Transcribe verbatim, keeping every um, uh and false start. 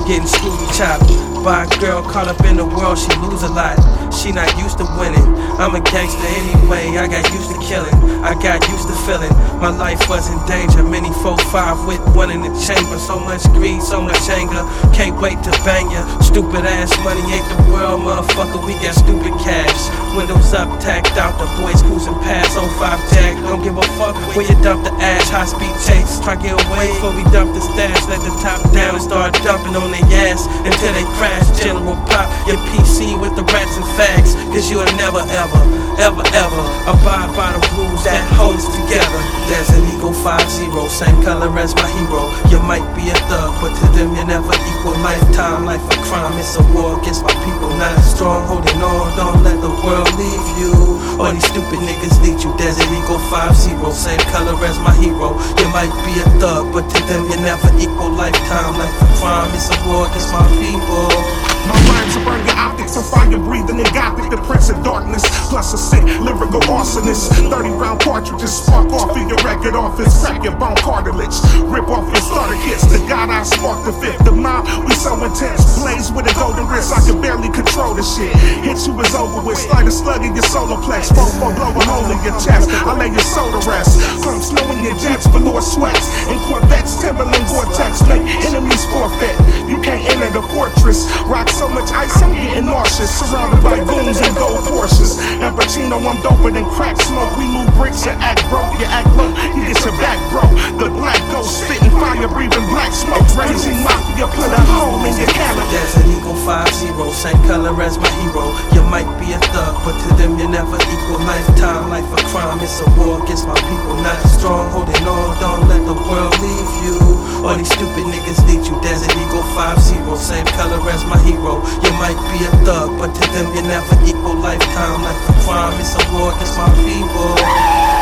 getting screwed chopped by a girl caught up in the world, she lose a lot. She not used to winning. I'm a gangster anyway, I got used to killing. I got used to feeling my life was in danger. Many four five with one in the chamber. So much greed, so much anger. Can't wait to bang ya. Stupid ass money ain't the world, motherfucker. We got stupid cash. Windows up, tacked out, the boys cruising past. oh five Jack, don't give a fuck where you dump the ash. High speed chase, try get away before we dump the stash. Let the top down and start dumping on their ass until they crash. General pop your P C with the rats and fags, cause you'll never ever, ever, ever abide by the rules that hold us together. There's an Eagle five zero, same color as my hero. You might be a thug, but to them you never equal. Lifetime, life a crime, it's a war against my people. Not strong, holding on, don't let the world leave you. All these stupid niggas lead you. There's an Eagle five zero, same color as my hero. You might be a thug, but to them you never equal. Lifetime, life a crime, it's a war against my people. My rhymes are burning optics, I'm fire breathing in gothic, the prince of darkness, plus a sick lyrical arsonist. Thirty round cartridges spark off of your record office, crack your bone cartilage, rip off your starter kits. The god I sparked the fifth of mine, we so intense, blaze with a golden wrist, I can barely control the shit. Hit you is over with, slide a slug in your solar plex, fofo blow a hole in your chest, I lay your soul to rest. From snow in your jets, velour sweats, in Corvettes, Timberland Vortex, make enemies forfeit. You can't enter the fortress, rock so much ice, I'm getting nauseous. Surrounded by goons and gold Porsches. And Pacino, I'm doper than crack smoke. We move bricks and act broke. You act low, you get your back broke. The black ghost spitting fire, breathing black smoke. Raising mafia, put a hole in your calendar. There's an Eagle five zero, same color as my hero. You might be a thug, but to them you never equal. Lifetime, life a crime, it's a war against my people. Not strong, holding on, don't let the world leave you. All these stupid niggas lead you. There's an Eagle five zero, same color as my hero. You might be a thug, but to them you never equal. Lifetime, life a crime, it's a war against my people.